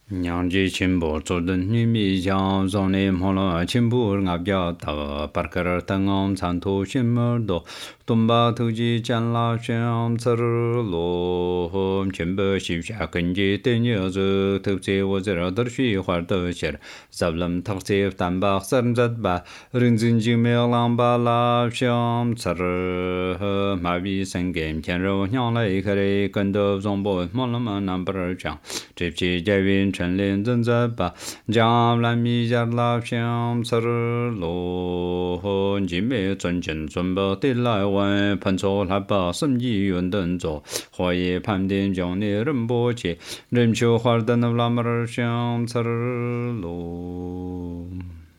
娘ji chimbo zoden nimi jiang zone mola chimbo ngabya ta parkar tangam chanto shimmer do tumba tuji janla sham tsar lo hom chimbo shibsha kanji tenye zo tupse wazira darshi hwar do shir zablam taksif tamba sarmzat ba rinzin jime lamba la sham tsar mabi sangem tianro nyang lai kare kando zombo mola nambar chang chipchi javin 陈林正在把将来米家老乡吃罗和你们尊敬尊宝的来问喷出来把生意运动做或也判定将你人不起人球花的那拉么乡吃罗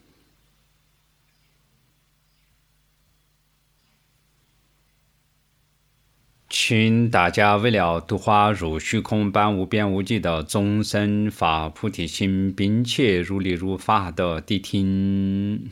请大家为了度化如虚空般无边无际的众生发菩提心，并且如理如法的谛听。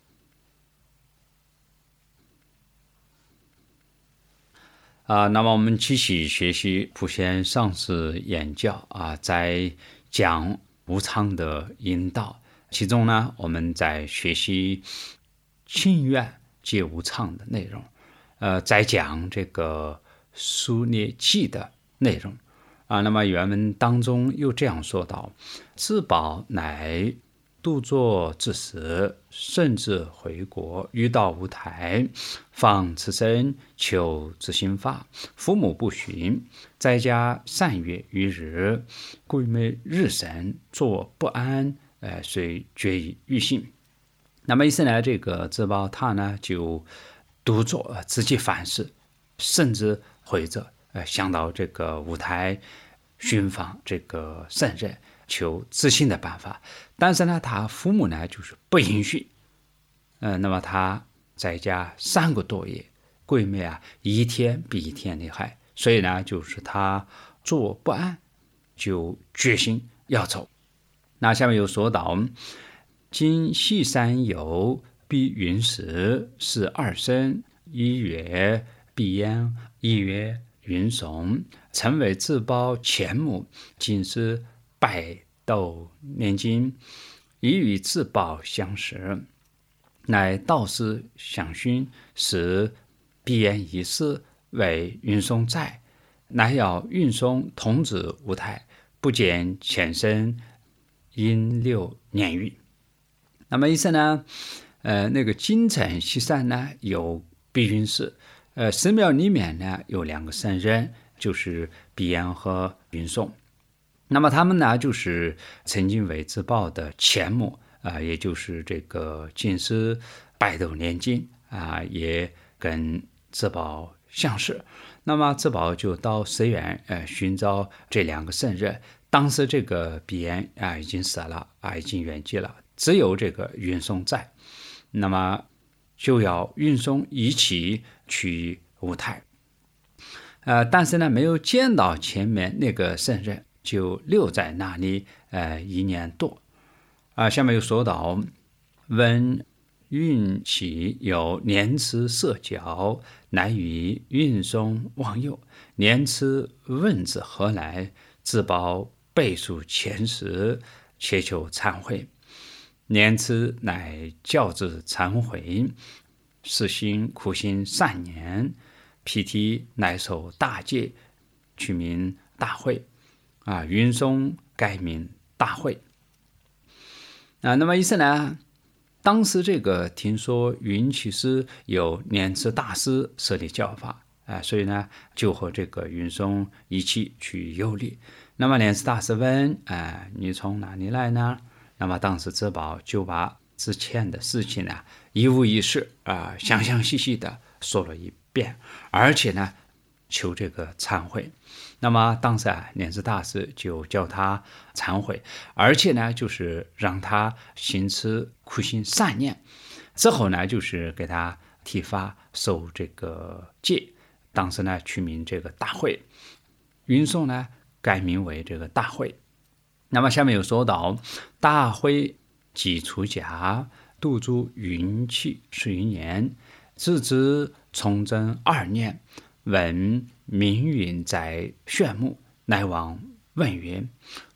那么我们继续学习普贤上师言教在讲无常的引导，其中呢，我们在学习清愿皆无常的内容，在讲这个书列记的内容那么原文当中又这样说道：自保乃度作至死，甚至回国，遇到无台，放此身求自心法，父母不许，在家3月余日，贵妹日神，坐不安，遂决以欲性。那么意思呢，这个自保他呢就独坐自己反思，甚至回着想到这个舞台寻访这个圣人，求自信的办法，但是呢，他父母呢就是不允许。那么他在家3个多月，闺妹一天比一天厉害，所以呢，就是他坐不安，就决心要走。那下面又说到：今西山游，必云石，是2生，1月必焉，1月云松，曾为自保前母，今是拜斗念经，已与自保相识，乃道士相勋，使必焉一事为云松在，乃要云松童子无台，不见前身，因6年余。那么意思呢，那个京城西山呢有碧云寺，寺庙里面呢有2个圣人，就是必焉和云松。那么他们呢就是曾经为自保的前母也就是这个进士拜斗念经也跟自保相识。那么自保就到寺院寻找这2个圣人。当时这个必焉已经死了已经圆寂了，只有这个云松在。那么就要云松一起去舞台，但是呢，没有见到前面那个圣人，就留在那里1年多。下面又说到：闻云起有年次社交，乃与云松忘友。年次问自何来？自保背述前时，切求忏悔。年次乃教之忏悔，实行苦行3年，辟体乃受大戒，取名大会云松改名大会那么意思呢，当时这个听说云起师有年次大师设立教法所以呢就和这个云松一起去游历。那么年次大师问你从哪里来呢？那么当时自保就把之前的事情呢一五一十详详细细的说了一遍，而且呢求这个忏悔。那么当时莲池大师就叫他忏悔，而且呢就是让他行持苦行3年，之后呢就是给他剃发受这个戒，当时呢取名这个大会，云松呢改名为这个大会。那么下面有说到：大会即出家，度诸云气11年，自知从征2年，闻明云在炫目，乃往问曰：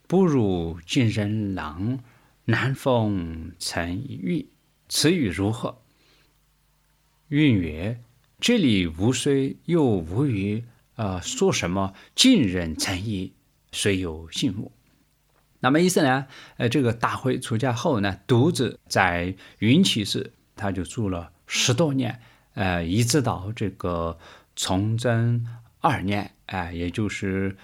不如近人郎，难逢曾遇。词语如何？韵曰：这里无虽又无语，说什么近人曾遇，虽有信物。那么意思呢？这个大辉出家后呢，独自在云栖寺，他就住了10多年，一直到这个崇祯2年，也就是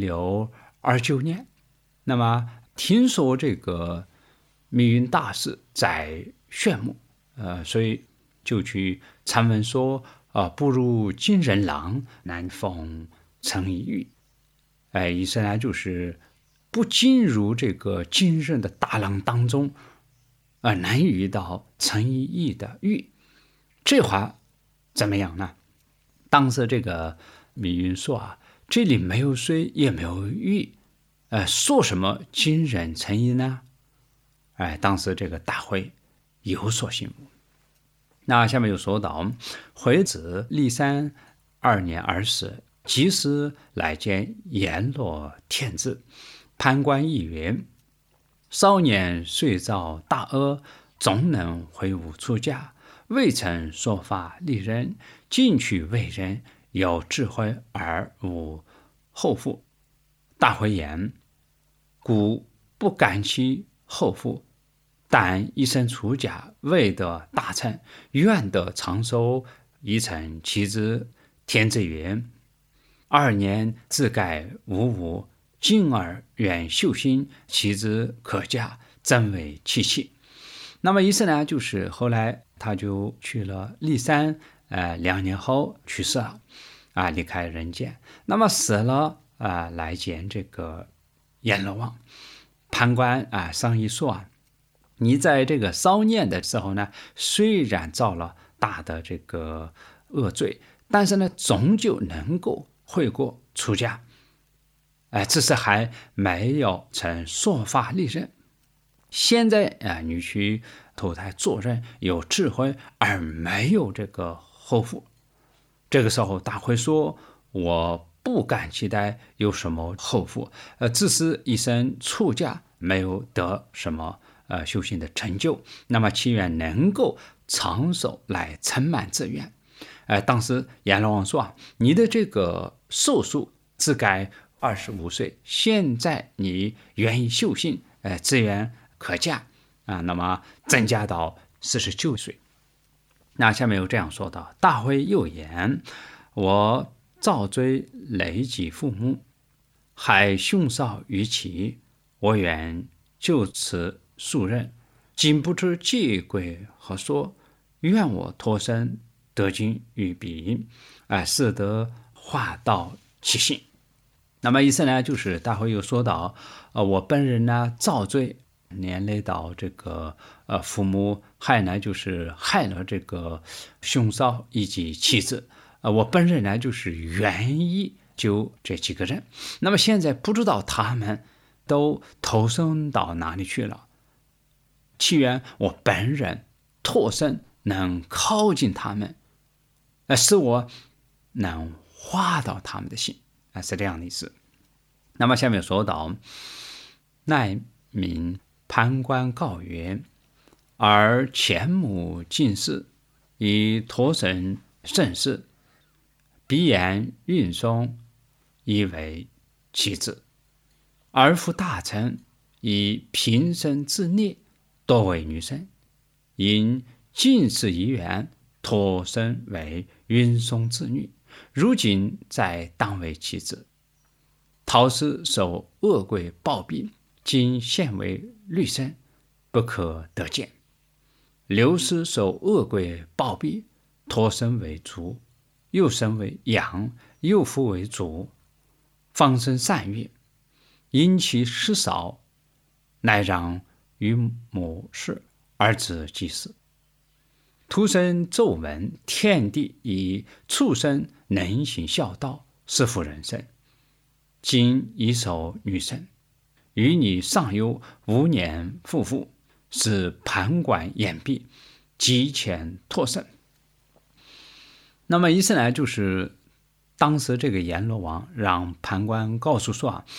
1629年。那么听说这个密云大师在炫目，所以就去参问说，不如近人郎，难逢曾一遇。意思呢就是不进入这个今日的大浪当中，难遇到曾一遇的遇。这话怎么样呢？当时这个密云说这里没有水也没有遇，说什么今人曾一呢？当时这个大辉有所醒悟。那下面又说到，惠子历三2年2时，及时来见阎罗天子，判官议曰：少年虽造大恶，总能挥舞出家，未曾说法利人，进取为人，有智慧而无后父。大辉言：故不敢其后父，但一生出家，未得大成，愿得长寿，一曾其之。天子曰：2年自盖无物，今而愿修心，其之可嘉，真为其器。那么意思呢，就是后来他就去了历山，2年后去世了，离开人间。那么死了来见这个阎罗王，判官商议说你在这个少年的时候呢，虽然造了大的这个恶罪，但是呢，终究能够悔过出家，只是还没有曾说法利人。现在你去投胎做人，有智慧而没有这个后父。这个时候大辉说，我不敢期待有什么后父，只是一生出家，没有得什么修行的成就，那么祈愿能够长寿来承满这愿。当时阎罗王说你的这个寿数只该25岁，现在你愿意修行，自愿可嘉，那么增加到49岁。那下面又这样说道：大辉又言，我造罪累及父母，害兄嫂于其，我愿就此恕任，今不知祭归何说，愿我脱身得经于彼，使得化道其性。那么意思呢，就是大辉又说到，我本人呢造罪，连累到这个父母，害呢就是害了这个兄嫂以及妻子，我本人呢就是愿意救这几个人，那么现在不知道他们都投生到哪里去了，祈愿我本人脱身能靠近他们，使我能化到他们的心，是这样的意思。那么下面说到，乃民判官告曰：而前母近世，以脱身甚事，鼻言运松，以为其子；而夫大臣，以平生自孽，多为女生，因近世遗愿，脱身为运松之女，如今在当为其子。陶氏受恶鬼暴毙，今现为律生，不可得见。刘氏受恶鬼暴毙，脱身为猪，又身为羊，又复为猪，方生善月，因其事少，乃让于母氏，儿子即死。徒生奏闻，天地以畜生能行孝道，是复人生。今已受女生，与你尚有5年夫妇，使判官掩蔽，即前脱身。那么意思呢，就是当时这个阎罗王让判官告诉说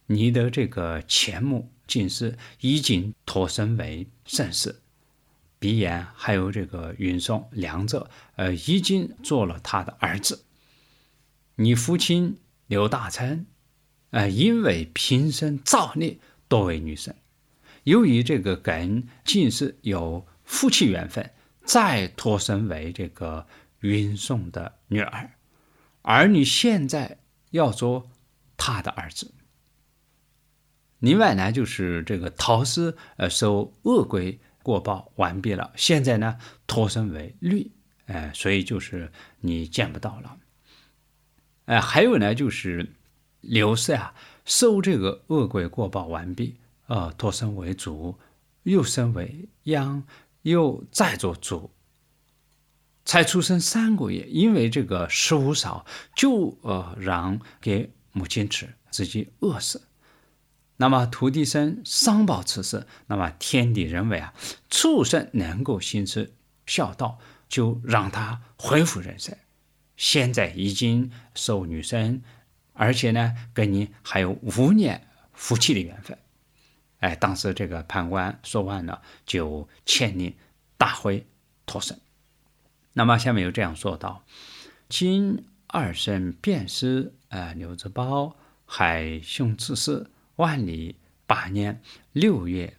你的这个前母近视已经脱身为盛世，鼻炎还有这个云送两者已经做了他的儿子。你父亲刘大成因为平生造孽多为女生，由于这个跟近视有夫妻缘分，再脱身为这个云送的女儿，而你现在要做他的儿子。另外呢，就是这个陶氏受恶鬼过报完毕了，现在呢脱身为律，所以就是你见不到了。还有呢，就是刘氏受这个恶鬼过报完毕，脱身为主，又升为阳，又再做主，才出生3个月，因为这个食物少，就让给母亲吃，自己饿死。那么土地生商报此事，那么天地认为畜生能够行持孝道，就让他恢复人身。现在已经受女生，而且呢跟你还有5年夫妻的缘分。当时这个判官说完了，就签令大会脱身。那么下面有这样说道：今二审辩师刘志宝海兄此事，万历8年6月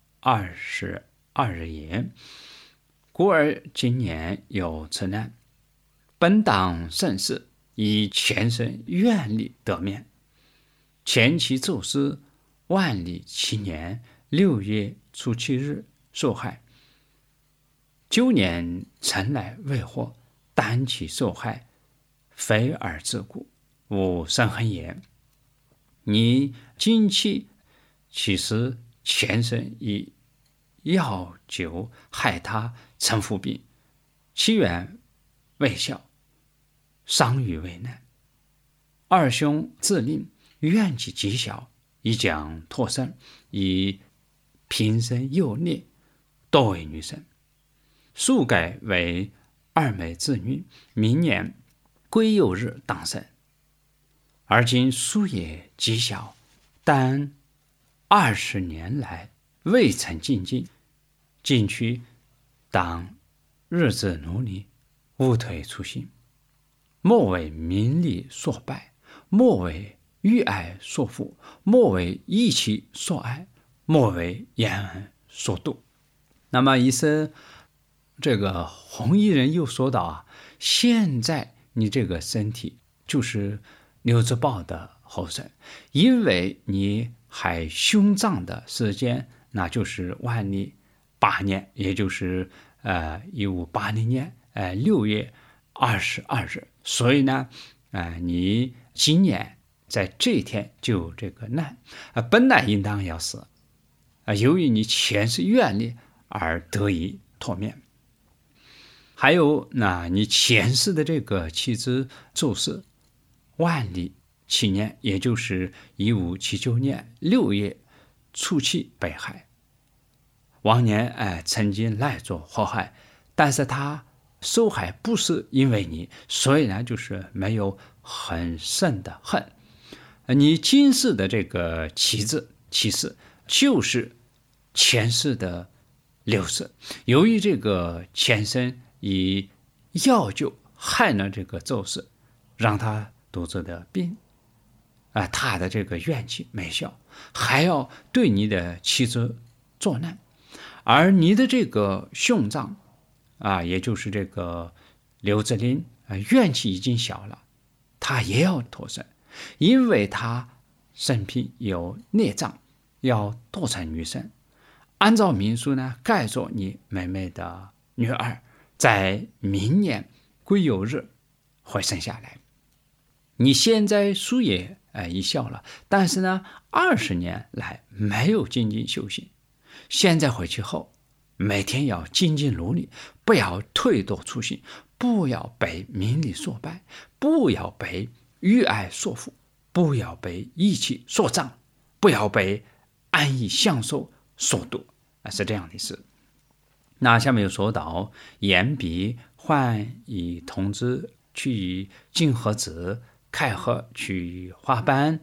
22日也。故而今年有此难，本当盛世，以前生愿力得免。前期奏事，万历7年6月初7日受害。9年曾来未获，单其受害，非而自故，无生恨也。你今期其实前生以药酒害他曾服病，其缘未效，伤于为难。二兄自令怨气极小，以将脱身，以平生幼孽，多为女生，速改为2妹之女，明年癸酉日当生。而今夙也极小，但20年来未曾进进，进去当日子努力，无退初心。莫为名利所败，莫为欲爱所缚，莫为义气所爱，莫为言恩所度。那么医生这个红衣人又说道现在你这个身体就是刘志宝的后生，因为你还兄长的时间，那就是万历8年，也就是1580年6月22日，所以呢你今年在这一天就有这个难，本来应当要死，由于你前世愿力而得以脱免。还有那你前世的这个妻子周氏，万历7年，也就是1579年6月初7被害。往年曾经来做祸害，但是他受害不是因为你，所以呢就是没有很深的恨。你今世的这个妻子其实就是前世的刘氏，由于这个前生以药酒害了这个周氏，让他肚子的病，他的这个怨气没消，还要对你的妻子作难。而你的这个兄长也就是这个刘志林怨气已经小了，他也要脱身，因为他身体有孽障，要堕成女生。按照民俗呢，该做你妹妹的女儿，在明年癸酉日会生下来。你现在夙也已效了，但是呢20年来没有精进修行，现在回去后每天要精进努力，不要退堕初心，不要被名利所败，不要被欲爱所缚，不要被义气所障，不要被安逸享受所度，是这样的事。那下面又说到言必换以童子，取以金盒子，开合取花瓣，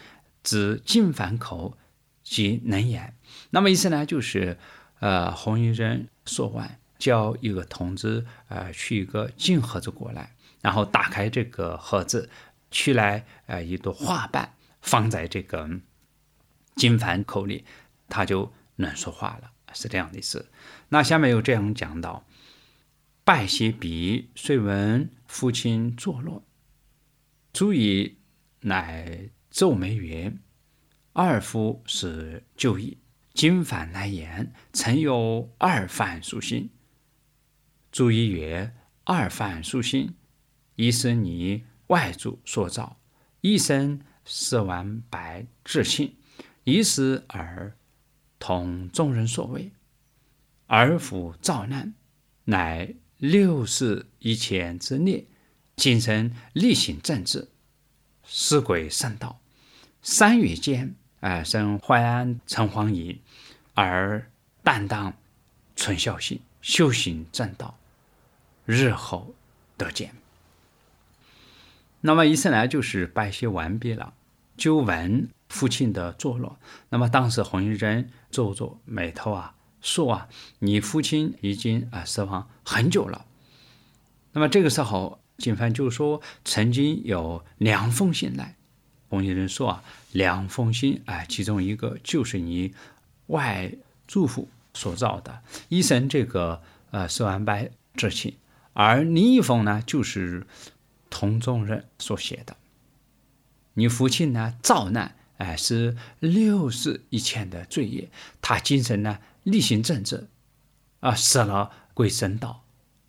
指进饭口，即能言。那么意思呢，就是红衣人说完，叫一个童子取一个金盒子过来，然后打开这个盒子，取来一朵花瓣，放在这个金饭口里，他就能说话了，是这样的意思。那下面又这样讲到：拜谢毕，遂闻父亲坐落，诸以乃皱眉曰：二夫是旧矣。金饭来言，曾有二饭属性。诸以曰：二饭属性，一是你外族所造，一生4万百至性，一是而同众人所谓。而夫造难，乃6世以前之列，今生力行政治，施鬼圣道。3月间，生淮安城隍仪，而担当存孝心，修行正道，日后得见。那么意思呢，就是拜谢完毕了，就闻父亲的坐落。那么当时红衣人皱皱眉头说你父亲已经死亡很久了。那么这个时候金饭就说，曾经有2封信来。红衣人说2封信其中一个就是你外祖父所造的，一生这个4万百至情，而另一封呢就是同宗人所写的。你父亲呢造难是6世以前的罪业，他今生呢力行正治失了鬼神道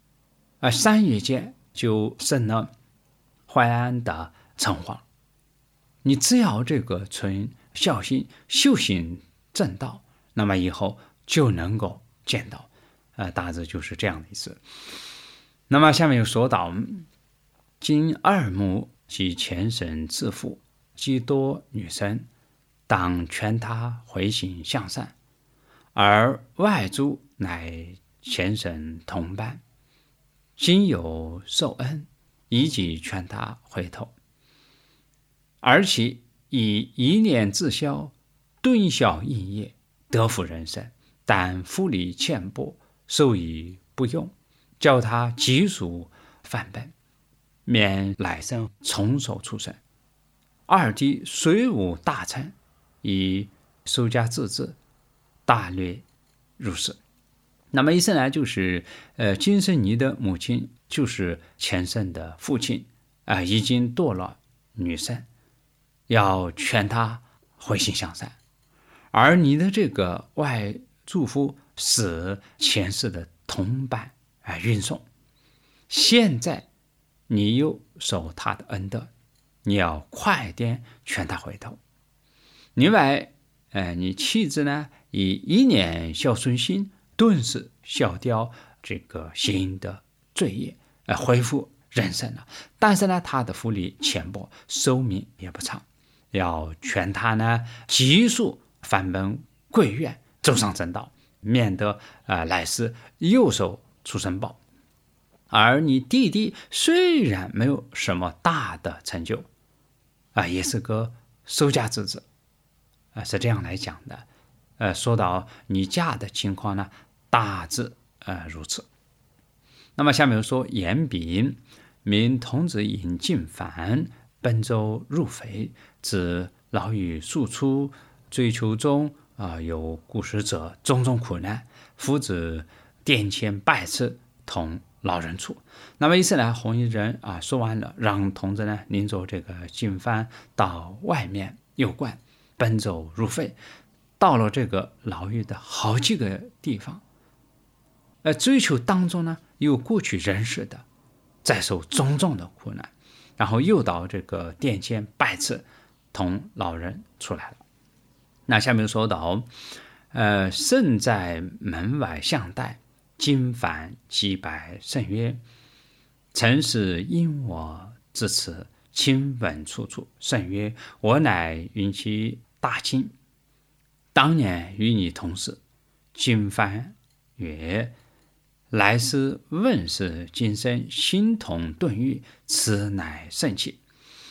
，3月间就升了淮安的城隍。你只要这个存孝心，修行正道，那么以后就能够见到，大致就是这样的意思。那么下面又说到，今二母及前生自负，极多女生，当劝他回心向善，而外族乃前生同伴，今有受恩，以己劝他回头。而其以一念自消，顿消应业，得福人生，但复礼欠薄，受以不用，叫他急速返本，免来生重手出生。二弟虽无大成，以收家自治，大略如是。那么意思呢，就是今生你的母亲就是前生的父亲已经堕了女生，要劝他回心向善。而你的这个外祖父是前世的同伴运送，现在你又受他的恩德，你要快点劝他回头。另外你妻子呢以一念孝顺心，顿时消掉这个邪淫的罪业，恢复人生了。但是呢他的福利浅薄，寿命也不长，要劝他呢急速返本贵院，走上正道，免得来世又受畜生报。而你弟弟虽然没有什么大的成就也是个收家之子是这样来讲的。说到你家的情况呢，大致如此。那么下面说，言彼民童子引进凡，奔走入匪，自牢狱速出，追求中有故事者，种种苦难，夫子殿前拜次，同老人处。那么意思呢，红衣人说完了，让童子呢领着这个进犯到外面游观，奔走入匪，到了这个牢狱的好几个地方，追求当中呢有过去人世的，再受种种的苦难，然后又到这个殿前拜次，同老人出来了。那下面说到圣在门外相待，今返击败圣曰：曾是因我至此，亲闻处处。圣曰：我乃云其大亲，当年与你同事。今返曰：来世问世今生，心同顿欲，此乃圣气。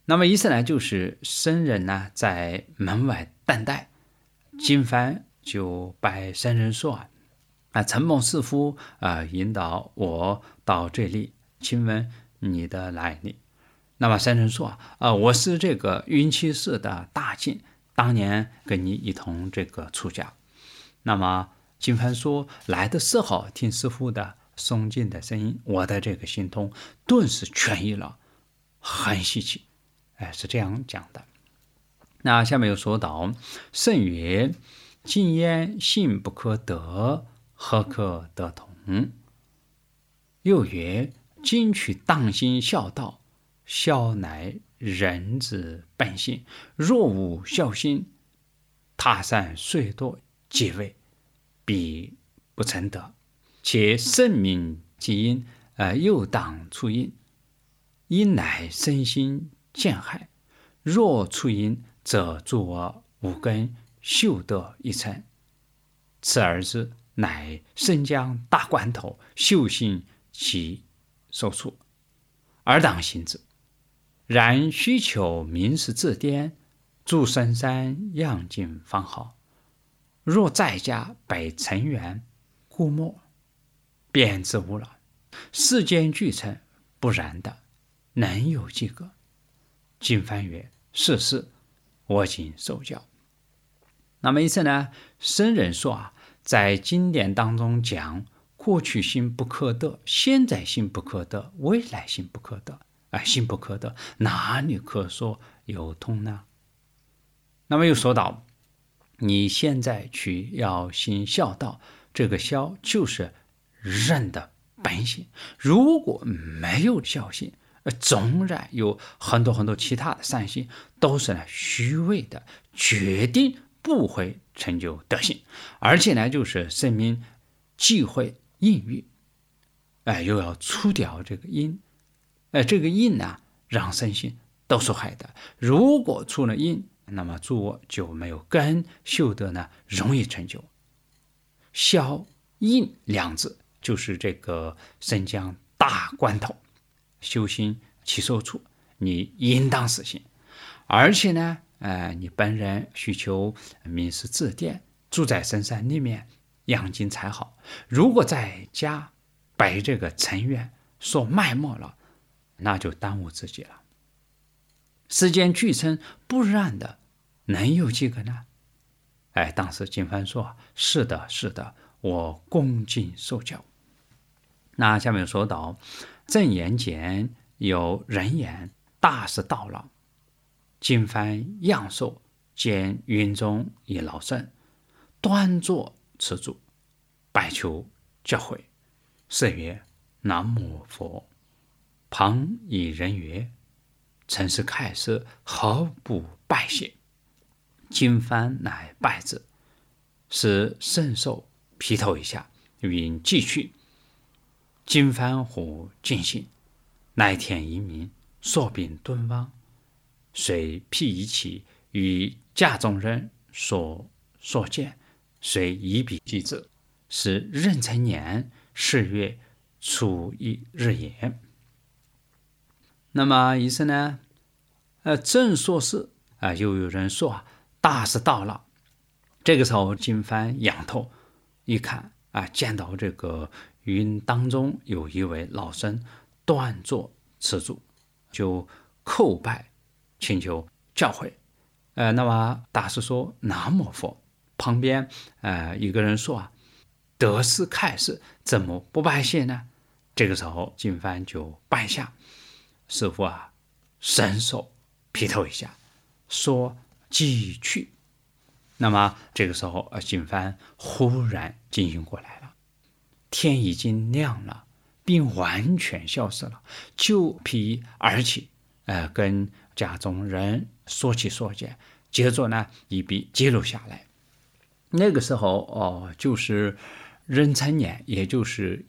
那么意思呢，就是僧人呢在门外等待，经幡就拜僧人说承蒙师父引导我到这里，请问你的来历？那么僧人说我是这个云栖寺的大净，当年跟你一同这个出家。那么经幡说，来的时候听师父的诵经的声音，我的这个心痛顿时痊愈了，很稀奇。是这样讲的。那下面又说到，圣曰：今言信不可得，何可得同？又曰：今取当心孝道，孝乃人之本性，若无孝心，他山虽多皆为，必不成德。且圣明即因，又当出因，因乃身心见害，若出因，则作五根修德一成。此二字乃生将大关头，修行其受处，而当行之。然需求明师自颠，住深山养精方好。若在家北尘缘，故莫便之无扰。世间俱成，不然的，能有几个？经幡曰：是，我今受教。那么意思呢，僧人说在经典当中讲，过去心不可得，现在心不可得，未来心不可得。心不可得，哪里可说有通呢？那么又说到，你现在去要行孝道，这个孝就是人的本性。如果没有孝心，纵然有很多其他的善心，都是虚伪的，决定不会成就德行。而且呢，就是生命忌讳淫欲，又要除掉这个因。这个因呢，让身心都受害的。如果出了因，那么诸恶就没有根，修德呢容易成就。孝因两字就是这个生将大关头，修行其受处，你应当实行。而且呢，你本人需求明师自颠，住在深山里面养精才好。如果在家被这个尘缘所埋没了，那就耽误自己了。世间俱成，不然的，能有几个呢？当时经幡说：是的，我恭敬受教。那下面说到，正言间有人言，大事到了。经幡样寿，见云中一老僧，端坐持住，拜求教诲。是曰：南无佛。旁以人曰：曾是开示，何不拜谢？经幡乃拜之，使圣寿披头一下，云继去。经幡忽惊醒，乃天一明，所病敦亡，遂披一起，与家中人所见，遂一笔记之，是壬辰年10月初1日也。那么意思呢，正说是又有人说大事到了。这个时候经幡仰头一看见到这个云当中有一位老僧端坐持住，就叩拜请求教诲。那么大师说南无佛。旁边一个人说得师开示，怎么不拜谢呢？这个时候经幡就拜下。师父伸手劈头一下，说继去。那么这个时候经幡忽然惊醒过来了，天已经亮了，并完全消失了，就披而起，跟家中人说起所见，接着呢一笔记录下来。那个时候就是壬辰年，也就是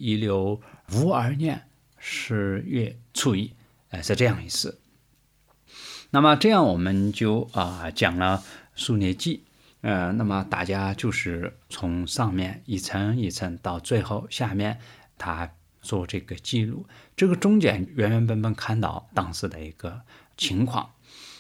1652年10月初1，是这样一事。那么这样我们就讲了述孽记，那么大家就是从上面一层一层到最后下面他做这个记录，这个中间原原本本看到当时的一个情况。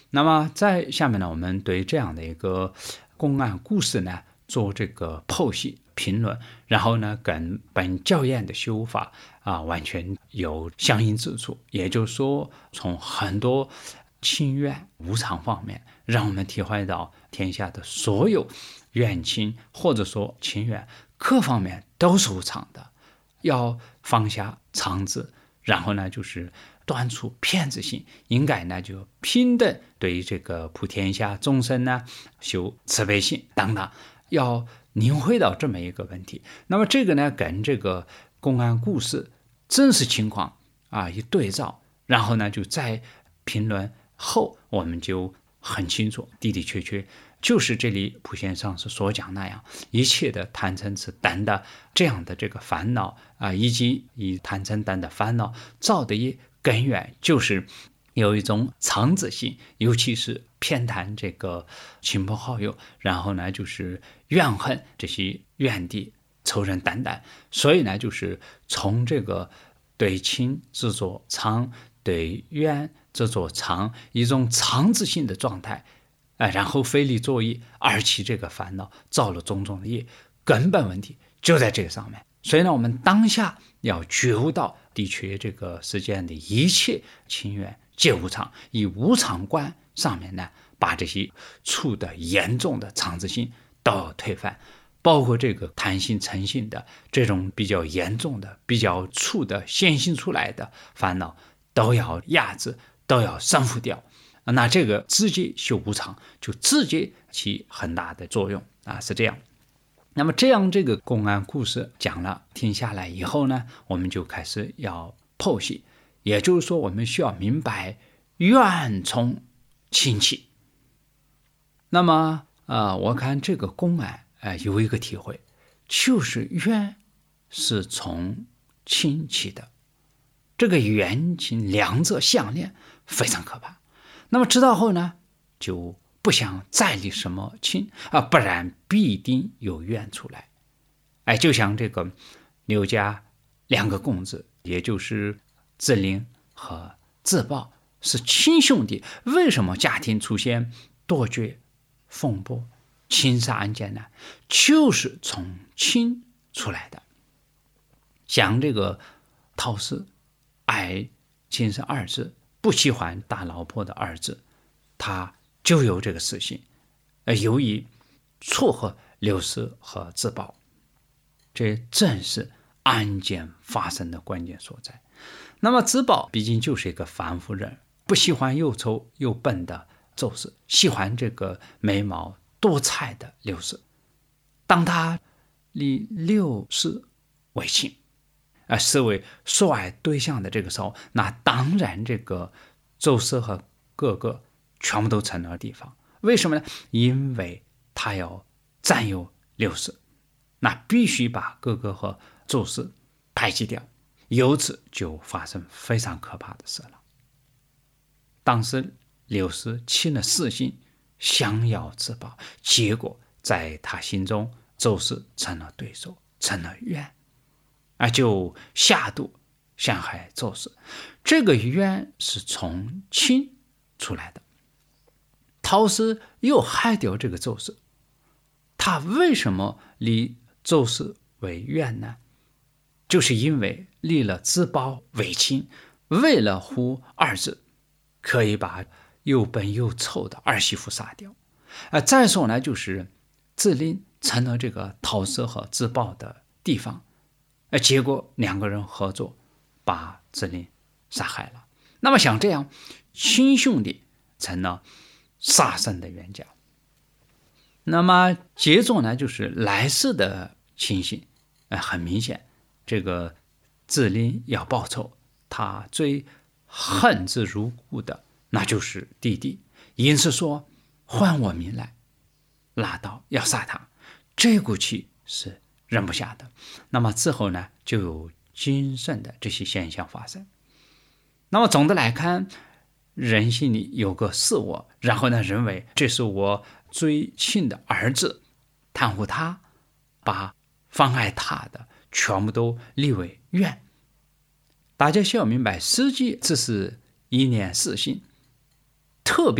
那么在下面呢，我们对这样的一个公案故事呢做这个剖析评论，然后呢跟本教验的修法完全有相应之处。也就是说，从很多亲怨无常方面，让我们体会到天下的所有怨亲或者说亲怨各方面都是无常的，要放下常字，然后呢就是断除骗子心，应该呢就平等对这个普天下众生呢修慈悲心等等，要领会到这么一个问题。那么这个呢跟这个公案故事真实情况一对照，然后呢就在评论后我们就很清楚，的的确确就是这里普贤上师所讲那样，一切的贪嗔痴等的这样的这个烦恼以及以贪嗔等的烦恼造的业根源，就是有一种常子性，尤其是偏袒这个亲朋好友，然后呢就是怨恨这些怨敌仇人等等。所以呢就是从这个对亲执着常，对怨执着常，一种常子性的状态，然后费力作意而起这个烦恼，造了种种的业，根本问题就在这个上面。所以呢，我们当下要觉悟到，的确这个世间的一切亲缘皆无常，以无常观上面呢，把这些处的严重的常子性都要推翻，包括这个贪心嗔心的这种比较严重的比较处的显现出来的烦恼都要压制，都要升伏掉。那这个直接修无常，就直接起很大的作用是这样。那么这样这个公案故事讲了听下来以后呢，我们就开始要剖析，也就是说我们需要明白怨从亲起。那么我看这个公案有一个体会，就是怨是从亲起的，这个冤亲两者相连非常可怕。那么知道后呢，就不想再立什么亲不然必定有怨出来。就像这个刘家两个公子，也就是自林和自爆是亲兄弟，为什么家庭出现夺爵风波亲杀案件呢？就是从亲出来的。像这个陶氏爱亲生儿子，不喜欢大老婆的儿子，他就有这个私心，由于撮合刘氏和自爆，这正是案件发生的关键所在。那么自爆毕竟就是一个凡夫人，不喜欢又丑又笨的周氏，喜欢这个美貌多彩的刘氏。当他立刘氏为亲，视为所爱对象的这个时候，那当然这个周氏和哥哥全部都成了地方。为什么呢？因为他要占有刘氏，那必须把哥哥和周氏排挤掉，由此就发生非常可怕的事了。当时刘氏起了私心，想要自保，结果在他心中周氏成了对手，成了怨，就下毒陷害周氏。这个冤是从亲出来的。陶氏又害掉这个周氏，他为什么立周氏为怨呢？就是因为立了自保为亲，为了护儿子，可以把又笨又臭的儿媳妇杀掉。再说呢，就是自立成了这个陶氏和自保的地方，结果两个人合作把自立杀害了。那么像这样亲兄弟成了杀生的冤家。那么接着呢，就是来世的情形，很明显，这个自立要报仇，他最恨之入骨的那就是弟弟，因此说还我命来，拉刀要杀他，这股气是忍不下的。那么之后呢，就有精神的这些现象发生。那么总的来看，人心里有个是我，然后呢认为这是我最亲的儿子，袒护他，把妨碍他的全部都立为怨。大家需要明白，实际这是一念四心，特别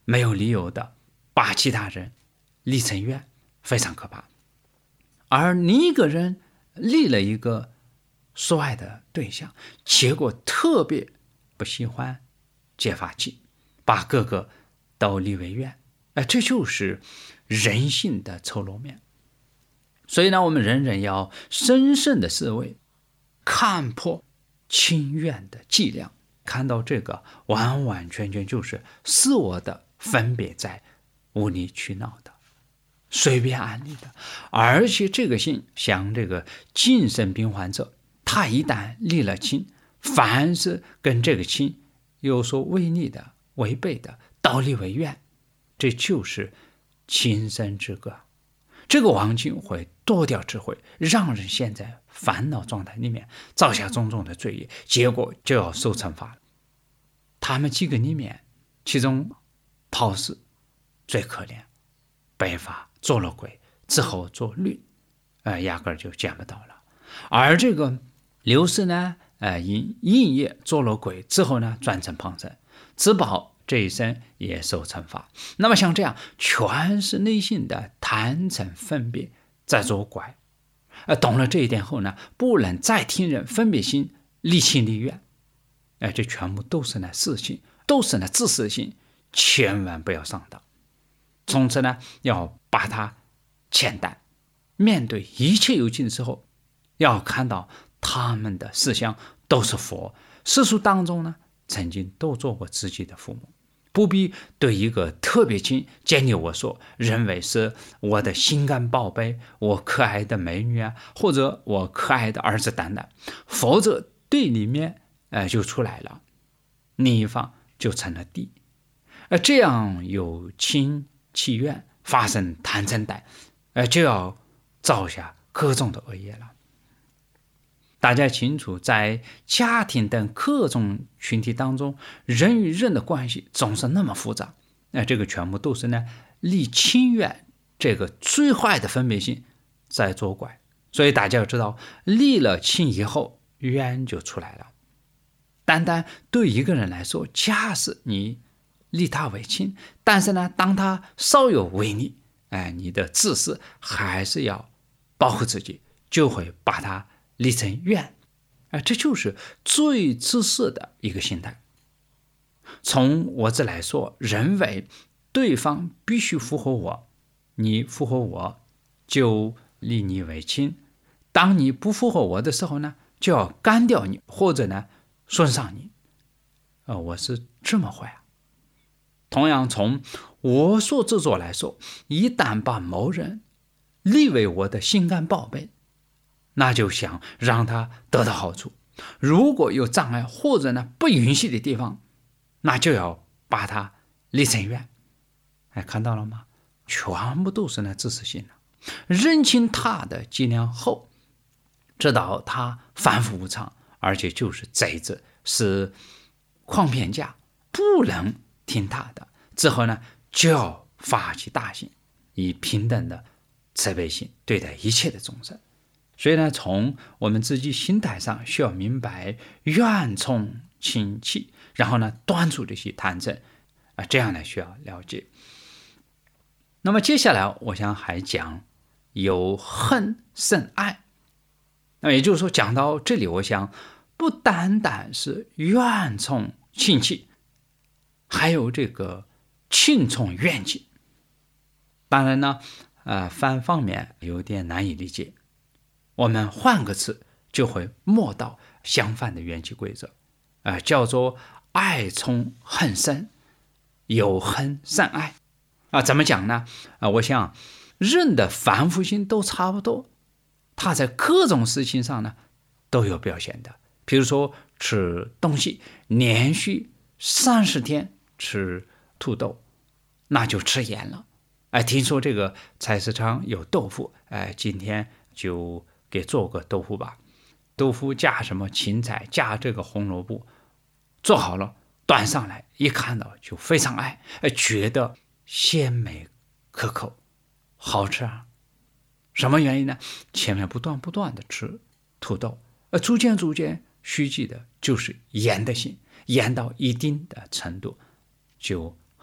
没有理由的把其他人立成怨，非常可怕。而另一个人立了一个所爱的对象，结果特别不喜欢结发妻，把个个都立为怨，这就是人性的丑陋面。所以呢，我们人人要深深的思维，看破亲怨的伎俩，看到这个完完全全就是自我的分别在无理取闹的，随便安利的。而且这个心像这个精神病患者，他一旦立了亲，凡是跟这个亲有所违逆的、违背的，倒立为怨，这就是亲生之隔。这个王亲会堕掉智慧，让人陷在烦恼状态里面，造下种种的罪业，结果就要受惩罚了。他们几个里面，其中炮氏最可怜，被罚做了鬼之后做律，压根儿就见不到了。而这个刘氏呢，因应业做了鬼之后呢，转成旁生，子宝这一生也受惩罚。那么像这样全是内心的贪嗔分别在作怪，懂了这一点后呢，不能再听人分别心立亲立怨，这全部都是呢私心，都是呢自私心，千万不要上当。从此呢，要把它浅淡，面对一切有情的时候，要看到他们的思想都是佛，世俗当中呢，曾经都做过自己的父母，不必对一个特别亲见你我说，认为是我的心肝宝贝，我可爱的美女啊，或者我可爱的儿子等等，否则对里面就出来了，另一方就成了敌。这样有亲戚怨，发生贪嗔歹，就要造下各种的恶业了。大家清楚，在家庭等各种群体当中，人与人的关系总是那么复杂，这个全部都是呢立亲怨这个最坏的分别心在作怪。所以大家要知道，立了亲以后，冤就出来了。单单对一个人来说，假使你立他为亲，但是呢，当他稍有违逆，你的自私还是要保护自己，就会把他立成怨，这就是最自私的一个心态。从我这来说，认为对方必须符合我，你符合我就立你为亲，当你不符合我的时候呢，就要干掉你，或者呢损伤你，我是这么坏啊。同样从我所制作来说，一旦把某人立为我的心肝宝贝，那就想让他得到好处，如果有障碍或者呢不允许的地方，那就要把他立成怨。看到了吗？全部都是呢自私心了。认清他的伎俩后，知道他反复无常，而且就是贼子，是诳骗家，不能听他的，之后呢就要发起大心，以平等的慈悲心对待一切的众生。所以呢，从我们自己心态上需要明白怨从亲戚，然后呢断除这些贪嗔，这样呢需要了解。那么接下来我想还讲有恨胜爱。那么也就是说，讲到这里，我想不单单是怨从亲戚，还有这个亲从怨戚。当然呢，反方面有点难以理解，我们换个词就会摸到相反的缘起规则，叫做爱从恨生，有恨胜爱。怎么讲呢？我想人的反复性都差不多，他在各种事情上呢都有表现的。比如说吃东西，连续30天吃土豆，那就吃盐了。听说这个菜市场有豆腐，今天就给做个豆腐吧。豆腐加什么芹菜，加这个红萝卜，做好了端上来，一看到就非常爱，觉得鲜美可口，好吃啊。什么原因呢？前面不断的吃土豆，逐渐蓄积的就是盐的性，盐到一定的程度就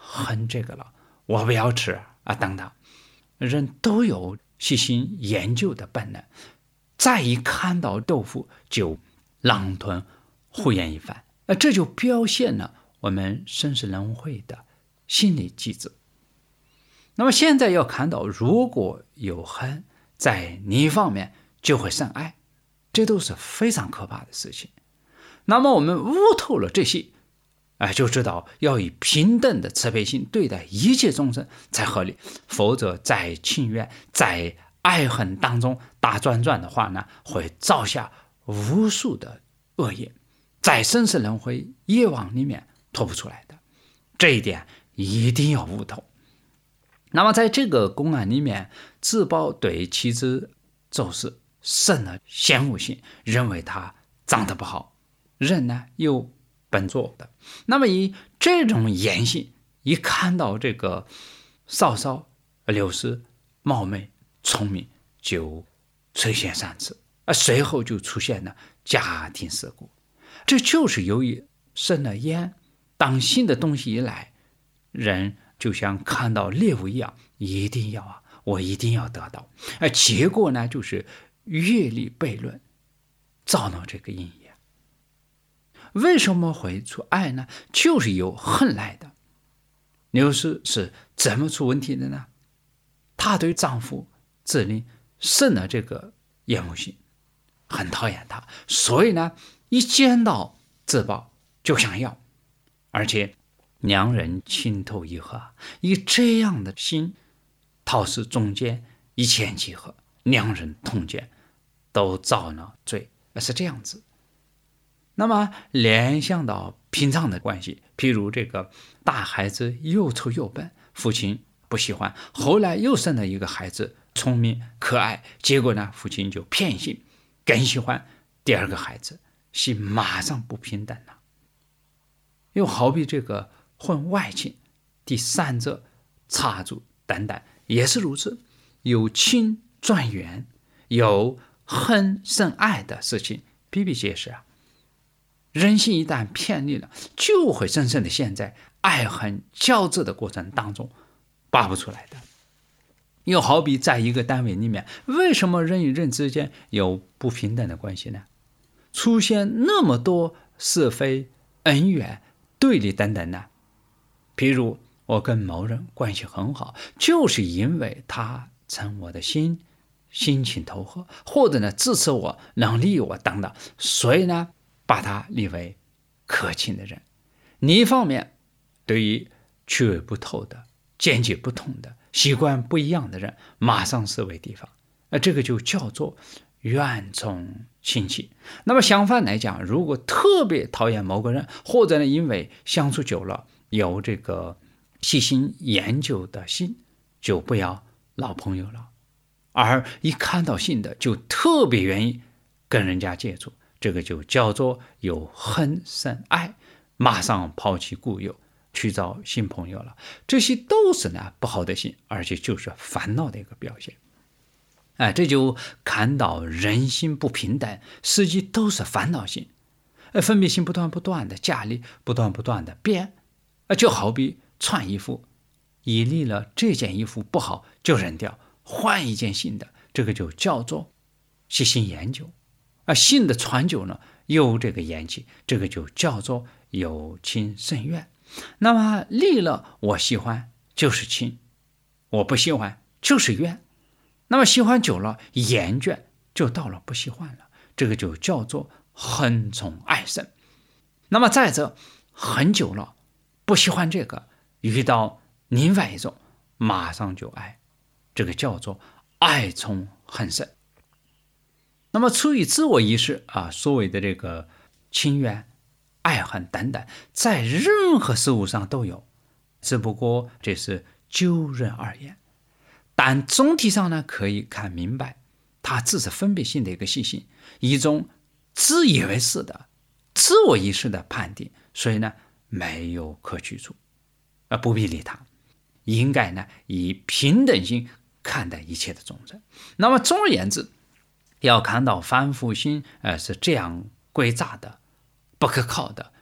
恨这个了，我不要吃啊等等。人都有细心研究的本能，再一看到豆腐就狼吞虎咽一番，这就表现了我们绅士人会的心理机制。那么现在要看到，如果有恨在你一方面就会生爱，这都是非常可怕的事情。那么我们悟透了这些，就知道要以平等的慈悲心对待一切众生才合理，否则在情愿在爱恨当中打转转的话呢，会造下无数的恶业，在生死轮回业网里面脱不出来的，这一点一定要悟透。那么在这个公案里面，自保对妻子周氏生了嫌恶心，认为她长得不好，人呢又笨拙的。那么以这种言行，一看到这个嫂嫂刘氏貌美聪明，就垂涎三尺，随后就出现了家庭事故。这就是由于生了厌，当新的东西一来，人就像看到猎物一样，一定要我一定要得到，结果呢就是业力悖论，造成这个因业。为什么会出爱呢？就是由恨来的。刘氏是怎么出问题的呢？她对丈夫自令生了这个厌恶心，很讨厌他，所以呢一见到自保就想要，而且两人情投意合，以这样的心陶氏中间一前几合，两人同见都遭了罪，是这样子。那么联想到平常的关系，譬如这个大孩子又丑又笨，父亲不喜欢，后来又生了一个孩子聪明可爱，结果呢父亲就偏心，更喜欢第二个孩子，心马上不平等了。又好比这个婚外情，第三者插足等等，也是如此，由亲转缘，由恨生爱的事情比比皆是啊。人性一旦偏离了，就会深深的陷在爱恨交织的过程当中拔不出来的。又好比在一个单位里面，为什么人与人之间有不平等的关系呢？出现那么多是非恩怨对立等等呢？譬如我跟某人关系很好，就是因为他称我的心情投合，或者呢支持我能利我等等，所以呢把他立为可亲的人。另一方面，对于趣味不透的、见解不同的、习惯不一样的人，马上视为敌方，这个就叫做怨从亲戚。那么相反来讲，如果特别讨厌某个人，或者呢因为相处久了有这个细心研究的心，就不要老朋友了，而一看到新的就特别愿意跟人家接触，这个就叫做有恨生爱，马上抛弃故友去找新朋友了。这些都是呢不好的心，而且就是烦恼的一个表现。这就看到人心不平等，实际都是烦恼心，分别心不断的家里不断的变，就好比穿衣服，一历了这件衣服不好就扔掉，换一件新的，这个就叫做细心研究。新的穿久呢有这个厌弃，这个就叫做有亲生怨。那么历了，我喜欢就是亲，我不喜欢就是怨。那么喜欢久了，厌倦就到了不喜欢了，这个就叫做恨从爱生。那么再者，很久了不喜欢这个，遇到另外一种马上就爱，这个叫做爱从恨生。那么出于自我意识所谓的这个亲怨爱恨等等，在任何事物上都有，只不过这是就人而言。但总体上呢，可以看明白，它只是分别性的一个细心，一种自以为是的自我意识的判定，所以呢没有可取处，不必理它，应该呢以平等心看待一切的众生。那么总而言之，要看到凡夫心是这样诡诈的不可靠的，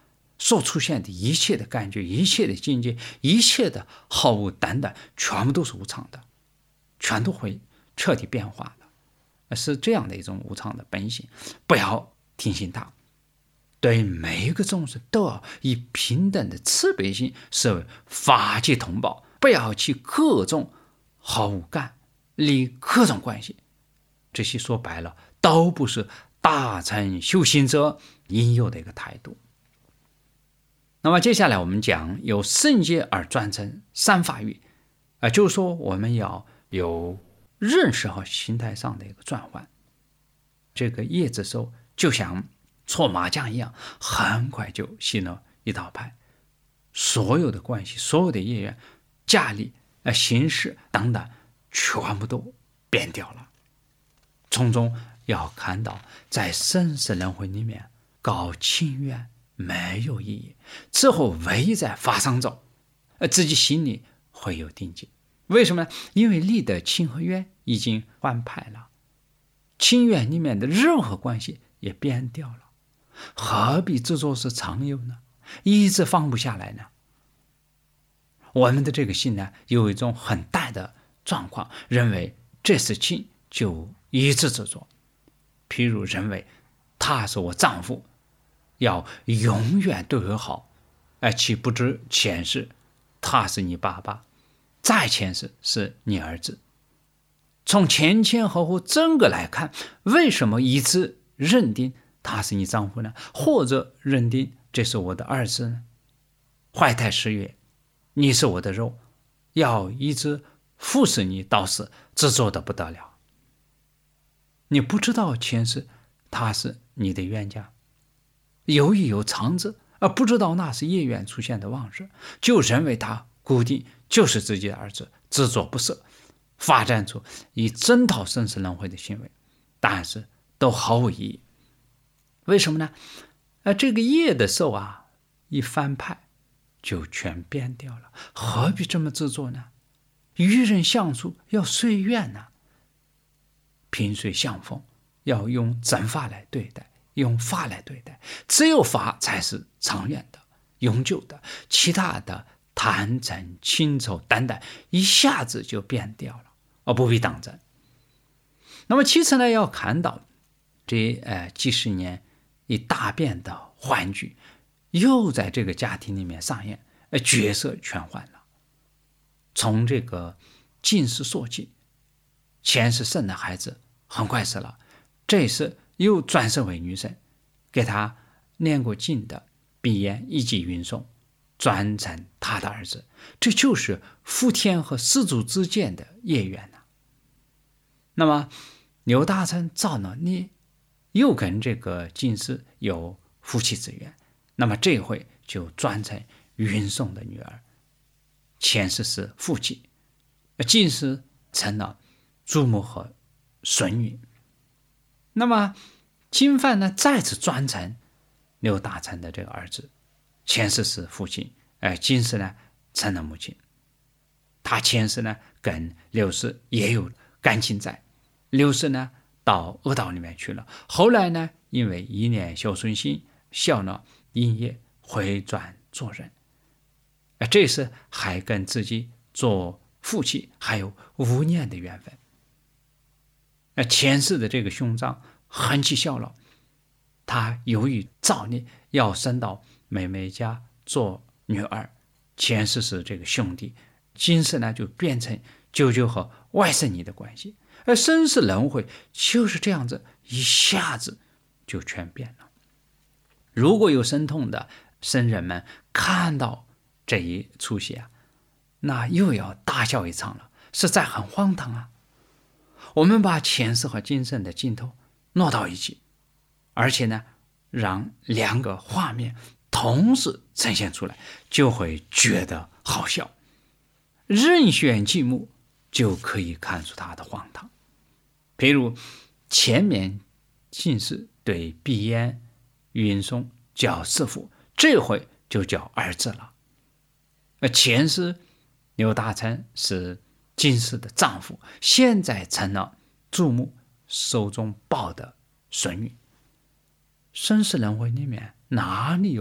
所出现的一切的感觉，一切的境界，一切的好恶等等，全部都是无常的，全都会彻底变化的，是这样的一种无常的本性。不要听信它，对每一个众生都要以平等的慈悲心视为法界同胞，不要去各种好恶感，立各种关系。这些说白了都不是大乘修行者应有的一个态度。那么接下来我们讲由圣界而转成三法域，就是说我们要有认识和心态上的一个转换。这个业之手就像搓麻将一样，很快就行了一道牌，所有的关系，所有的业缘、价力、形式等等，全部都变掉了。从中要看到，在生死轮回里面搞亲缘没有意义，之后唯一在法上走，自己心里会有定境。为什么呢？因为立的亲和缘已经换派了，亲缘里面的任何关系也变掉了，何必执着是常有呢？一直放不下来呢？我们的这个心呢，有一种很大的状况，认为这是亲，就一直执着。譬如认为他是我丈夫，要永远对我好，岂不知前世他是你爸爸，再前世是你儿子。从前前后后整个来看，为什么一直认定他是你丈夫呢？或者认定这是我的儿子呢？怀胎十月，你是我的肉，要一直服侍你到死，执着的不得了。你不知道前世他是你的冤家，由于有常知，而不知道那是业缘出现的妄事，就认为他固定就是自己的儿子，执着不舍，发展出以整套生死轮回的行为，但是都毫无意义。为什么呢？这个业的受一翻派就全变掉了，何必这么执着呢？与人相处要随缘呢，萍水相逢，要用真法来对待，用法来对待，只有法才是长远的、永久的，其他的贪嗔情仇等等一下子就变掉了，而不必当真。那么其次呢，要看到这几十年一大变的幻局又在这个家庭里面上演，角色全换了。从这个近视说起，前世生的孩子很快死了，这次又转生为女神，给他念过经的鼻炎以及运送转成他的儿子，这就是福天和施主之间的业缘呐。那么刘大成造了孽，又跟这个近视有夫妻之缘，那么这回就转成运送的女儿，前世是父亲，近视成了祖母和孙女。那么金范呢，再次转成刘大成的这个儿子，前世是父亲，今世呢成了母亲。他前世呢跟刘氏也有感情在，刘氏呢到恶道里面去了，后来呢因为一念孝顺心消了阴业，回转做人，这是还跟自己做父亲还有5年的缘分。前世的这个兄长很起效了，他由于造孽要生到妹妹家做女儿，前世是这个兄弟，今世呢就变成舅舅和外甥女的关系，而生死轮回就是这样子，一下子就全变了。如果有神通的僧人们看到这一出戏那又要大笑一场了，实在很荒唐啊。我们把前世和今生的镜头挪到一起，而且呢让2个画面同时呈现出来，就会觉得好笑，任选剧目就可以看出它的荒唐。譬如前面近世对鼻烟云松叫师父，这回就叫儿子了。前世刘大成是今世的丈夫，现在成了祖母手中抱的孙女。生死轮回里面哪里有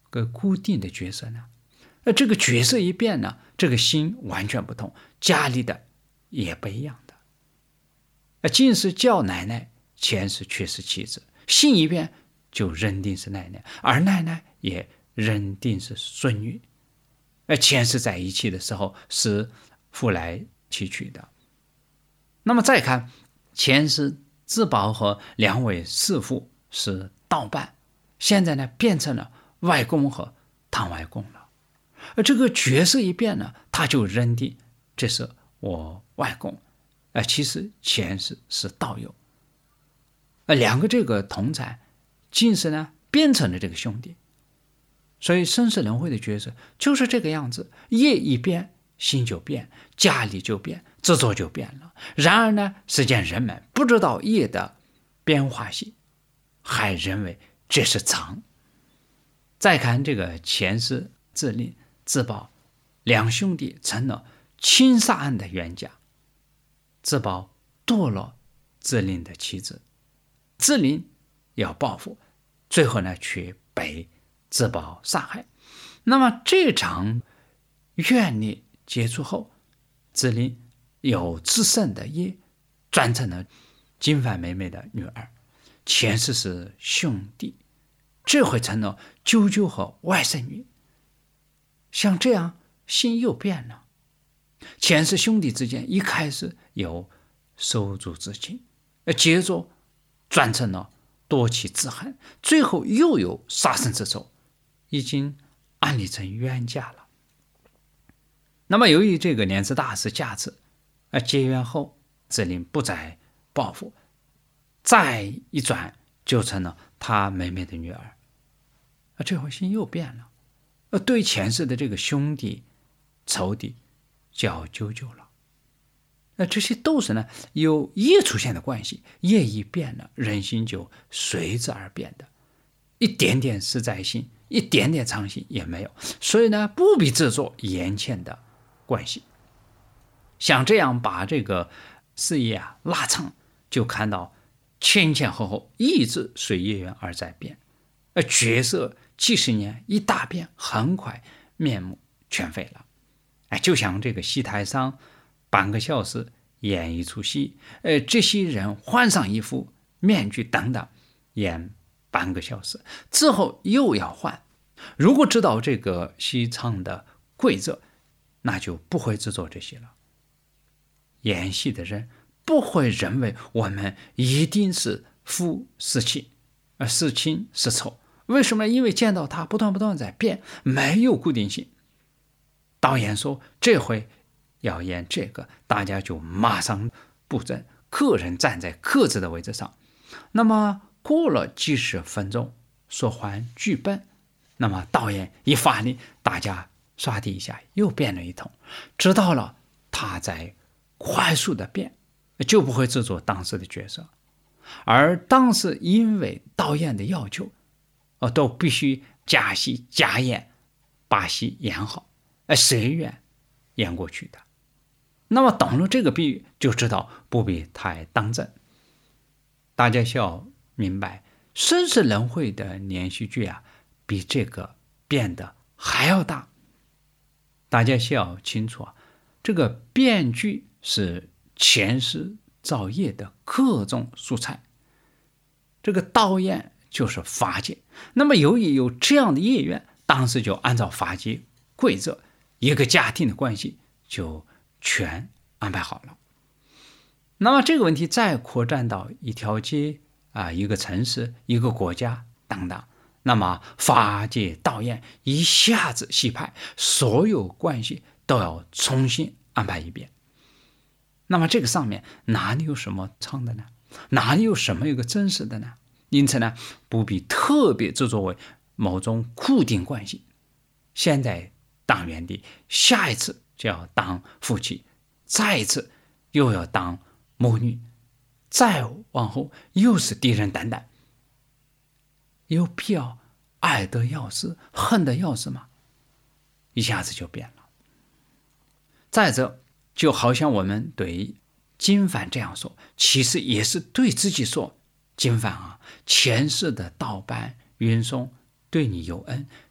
个固定的角色呢？这个角色一变呢，这个心完全不同，家里的也不一样的。今世叫奶奶，前世却是妻子，心一变就认定是奶奶，而奶奶也认定是孙女。前世在一起的时候是夫来妻娶的。那么再看前世自保和两位师父是道伴，现在呢变成了外公和堂外公了。而这个角色一变呢，他就认定这是我外公，其实前世是道友。两个这个同产今世呢变成了这个兄弟。所以生死轮回的角色就是这个样子，业一变心就变，家里就变，执着就变了。然而呢，世间人们不知道业的变化性，还认为这是常。再看这个前世自令自保两兄弟成了亲杀案的冤家，自保堕了自令的妻子，自令要报复，最后呢却被自保杀害。那么这场怨孽结束后，自令有自胜的业转成了金凡妹妹的女儿，前世是兄弟，这回成了舅舅和外甥女。像这样心又变了，前世兄弟之间一开始有手足之情，接着转成了夺妻之恨，最后又有杀身之仇，已经安立成冤家了。那么由于这个莲池大师加持，结缘后自令不再报复，再一转就成了他妹妹的女儿，这回心又变了，对前世的这个兄弟仇敌叫舅舅了。这些都是呢有业出现的关系，业一变了，人心就随之而变的，一点点实在性，一点点常性也没有。所以呢不必制作眼前的关系。想这样把这个事业拉长，就看到前前后后一直随业缘而在变，角色几十年一大变，很快面目全非了。就像这个戏台上半个小时演一出戏，这些人换上一副面具等等，演半个小时之后又要换。如果知道这个戏唱的规则，那就不会制作这些了。演戏的人不会认为我们一定是夫是妻，是亲是仇。为什么？因为见到他不断在变，没有固定性。导演说这回要演这个，大家就马上布阵，客人站在各自的位置上。那么过了几十分钟，说还剧本，那么导演一发力，大家刷地一下又变了一通。知道了他在快速的变，就不会制作当时的角色。而当时因为导演的要求，都必须加戏加演，把戏演好，随缘演过去的。那么懂了这个比喻，就知道不必太当真。大家需要明白，生死轮回的连续剧比这个变得还要大。大家需要清楚这个变剧是前世造业的各种素材，这个导演就是法界。那么由于有这样的业缘，当时就按照法界规则，一个家庭的关系就全安排好了。那么这个问题再扩展到一条街一个城市，一个国家等等，那么法界导演一下子洗牌，所有关系都要重新安排一遍。那么这个上面哪里有什么唱的呢？哪里有什么一个真实的呢？因此呢，不必特别制作为某种固定关系。现在当原地，下一次就要当夫妻，再一次又要当母女，再往后又是敌人等等。有必要爱得要死，恨得要死吗？一下子就变了。再者，就好像我们对金凡这样说，其实也是对自己说，金凡前世的道伴云松对你有恩，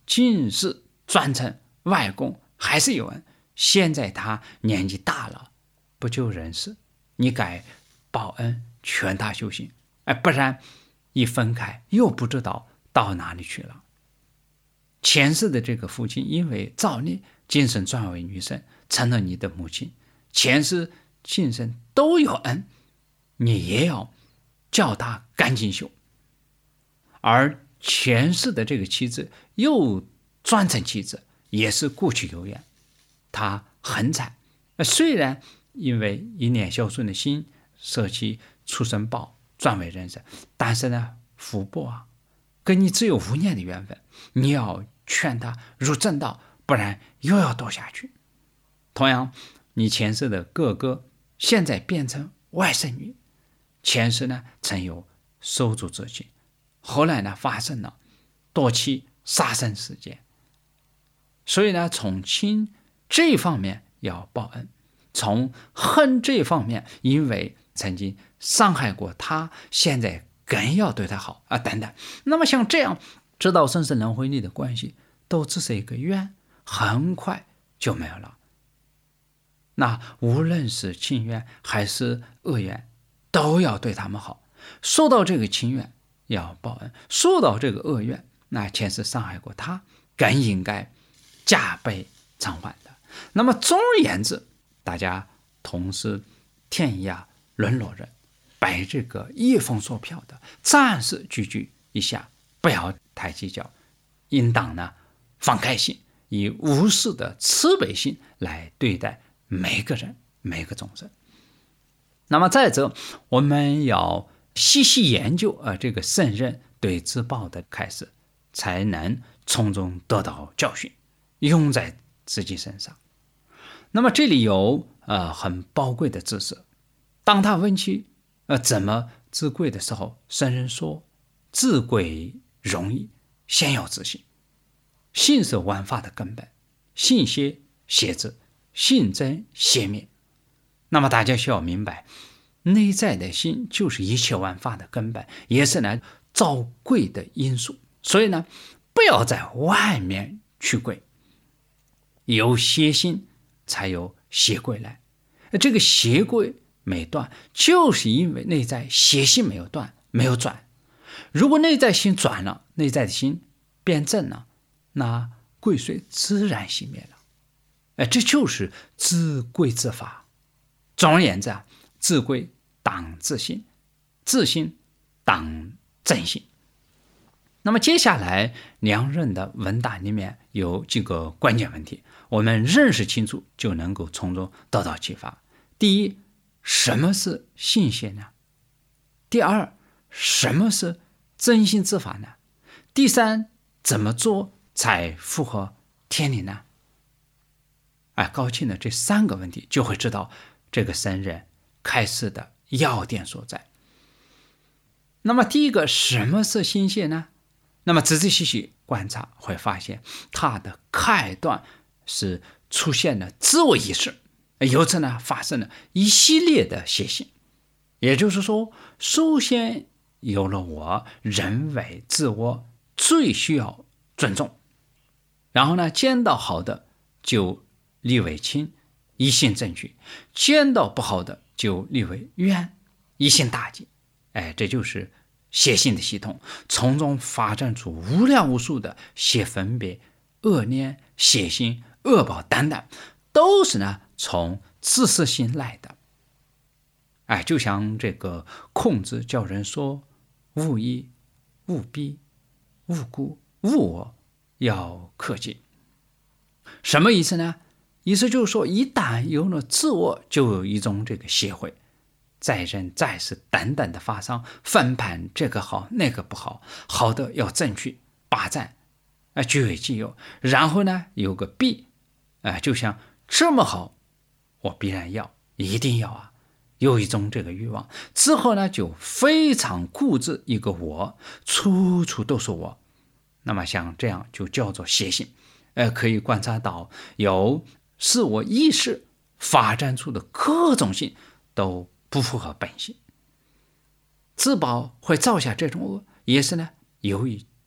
尽是专程外公还是有恩，现在他年纪大了，不就人事，你该报恩劝他修行，不然一分开又不知道到哪里去了。前世的这个父亲因为造孽，今生转为女生，成了你的母亲，前世今生都有恩，你也要叫他赶紧修。而前世的这个妻子又转成妻子，也是过去有缘，他很惨，虽然因为一念孝顺的心舍弃畜生报转为人身，但是呢福报啊跟你只有5年的缘分，你要劝他入正道，不然又要堕下去。同样，你前世的哥哥现在变成外甥女，前世呢曾有手足之情，后来呢发生了堕妻杀生事件，所以呢从亲这一方面要报恩，从恨这一方面，因为曾经伤害过他，现在更要对他好啊，等等。那么像这样知道生死轮回里的关系，都只是一个愿，很快就没有了。那无论是亲缘还是恶缘，都要对他们好。受到这个亲缘要报恩，受到这个恶缘，那前世伤害过他，更应该加倍偿还的。那么总而言之，大家同是天涯沦落人，被这个夜风所飘的，暂时聚聚一下，不要太计较，应当呢放开心，以无私的慈悲心来对待每个人每个众生。那么再者，我们要细细研究这个圣人对自报的开示，才能从中得到教训，用在自己身上。那么这里有很宝贵的知识。当他问起怎么自贵的时候，圣人说自贵容易，先要自信。信是万法的根本，信歇歇之，信真歇灭。那么大家需要明白，内在的心就是一切万法的根本，也是呢造贵的因素。所以呢，不要在外面去贵，有歇心才有歇贵来。这个歇贵没断，就是因为内在歇心没有断，没有转。如果内在心转了，内在的心变正了，那贵水自然熄灭了。这就是自贵自法。总而言之自贵当自信，自信当正信。那么接下来梁任的问答里面有几个关键问题，我们认识清楚，就能够从中得到启发。第一，什么是信歇呢？第二，什么是真心之法呢？第三，怎么做才符合天理呢？搞清了这3个问题，就会知道这个圣人开示的要点所在。那么第一个，什么是心歇呢？那么仔仔细细观察，会发现他的开端是出现了自我意识，由此呢发生了一系列的歇心。也就是说，首先有了我，认为自我最需要尊重，然后呢见到好的就立为亲，一心正确；见到不好的就立为怨，一心打击。这就是歇心的系统，从中发展出无量无数的歇分别、恶念、歇心、恶报等等，都是呢从自私心来的。就像这个孔子叫人说勿义、勿逼、勿故、勿我，要克己。什么意思呢？意思就是说，一旦有了自我，就有一种这个协会，在人在事等等的发生，分判这个好那个不好，好的要争取霸占，据为己有。然后呢有个弊，就像这么好我必然要，一定要有一种这个欲望。之后呢就非常固执一个我，处处都是我。那么像这样就叫做歇心。可以观察到有自我意识发展出的各种性都不符合本性。自保会造下这种恶，也是呢由于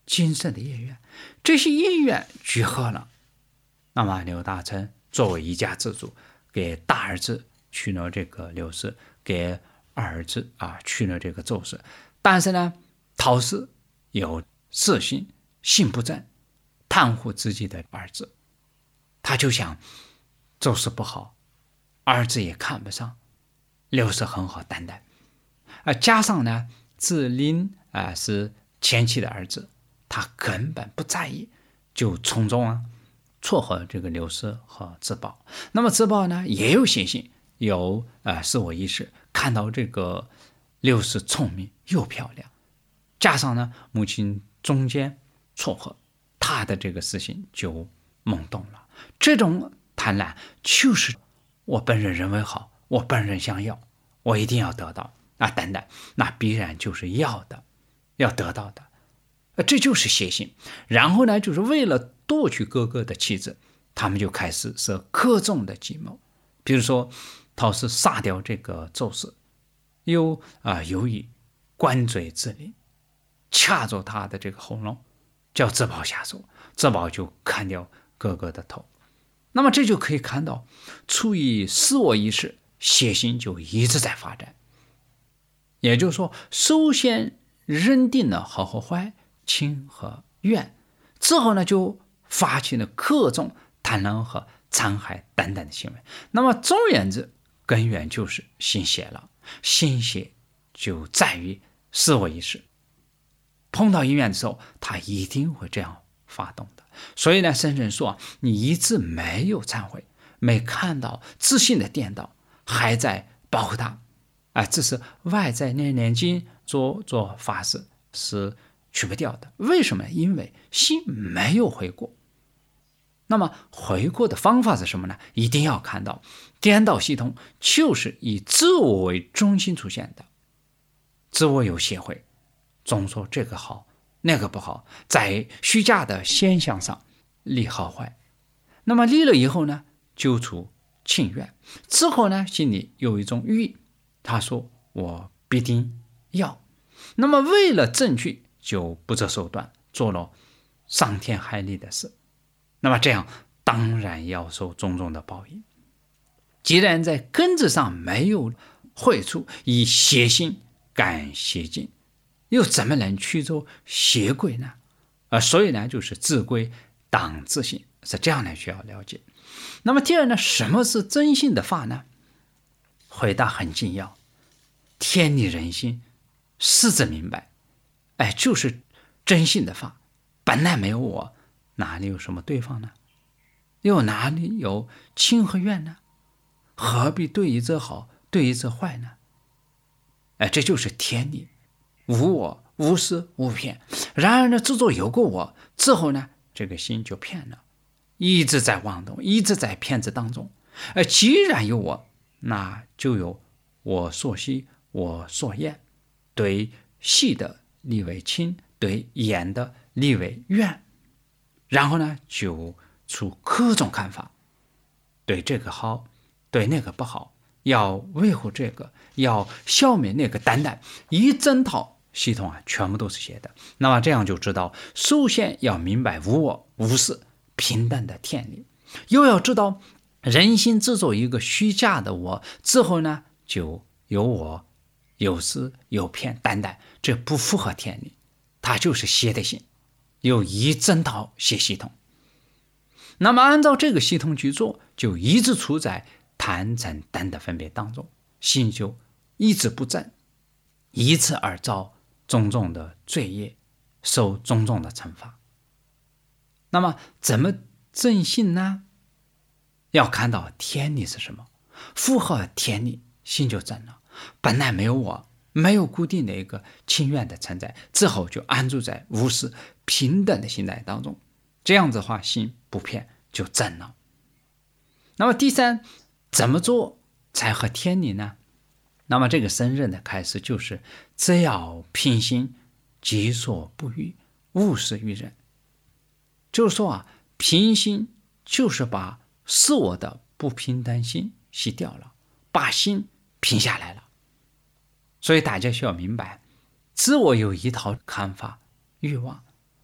精神的意愿，这些意愿聚合了，那么刘大成作为一家之主，给大儿子娶了这个刘氏，给二儿子娶了这个周氏。但是呢，陶氏有私心，心不正，袒护自己的儿子，他就想周氏不好，儿子也看不上，刘氏很好担待，加上呢子林是前妻的儿子，他根本不在意，就从中撮合这个刘氏和自保。那么自保呢也有信心，有自我意识，看到这个刘氏聪明又漂亮，加上呢母亲中间撮合，他的这个事情就懵懂了。这种贪婪就是我本人认为好，我本人想要，我一定要得到等等，那必然就是要的，要得到的，这就是邪心。然后呢，就是为了夺取哥哥的妻子，他们就开始设各种的计谋。比如说陶氏杀掉这个周氏，又由于关嘴之令，掐住他的这个喉咙，叫自保下手，自保就砍掉哥哥的头。那么这就可以看到，出于自我意识，邪心就一直在发展。也就是说，首先认定了好和坏、亲和怨，之后呢就发起了各种贪婪和残害等等的行为。那么总而言之，根源就是心邪了。心邪就在于自我意识，碰到因缘的时候，他一定会这样发动的。所以呢，圣人说，你一直没有忏悔，没看到自信的颠倒，还在保护他，这是外在念经做法事是去不掉的。为什么？因为心没有回过。那么回过的方法是什么呢？一定要看到颠倒系统就是以自我为中心出现的，自我有协会，总说这个好那个不好，在虚假的现象上立好坏。那么立了以后呢，就出庆愿，之后呢心里有一种欲，他说我必定要。那么为了证据，就不择手段做了伤天害理的事，那么这样当然要受种种的报应。既然在根子上没有坏处，以邪心感邪境，又怎么能驱走邪鬼呢？所以呢，就是自归当自性，是这样来需要了解。那么第二呢，什么是真性的法呢？回答很精要，天理人心，视之明白，就是真性的法。本来没有我，哪里有什么对方呢？又哪里有亲和怨呢？何必对一则好，对一则坏呢？这就是天理，无我，无私，无骗。然而呢，自作有过我之后呢，这个心就骗了，一直在妄动，一直在骗子当中。既然有我，那就有我所喜，我所厌。对喜的立为亲，对厌的立为怨。然后呢，就出各种看法，对这个好，对那个不好，要维护这个，要消灭那个等等，一整套系统全部都是邪的。那么这样就知道，首先要明白无我无事平等的天理，又要知道人心制作一个虚假的我之后呢，就有我有私有骗等等，这不符合天理，它就是邪的心，有一整套邪系统。那么按照这个系统去做，就一直处在贪嗔等的分别当中，心就一直不正，以此而造种种的罪业，受种种的惩罚。那么怎么正性呢？要看到天理是什么，符合天理，心就正了。本来没有我，没有固定的一个亲怨的存在，之后就安住在无私平等的心态当中，这样子的话，心不骗就正了。那么第三，怎么做才合天理呢？那么这个僧人的开示就是，只要平心，己所不欲，勿施于人。就是说平心就是把自我的不平等心洗掉了，把心平下来了。所以大家需要明白，自我有一套看法欲望，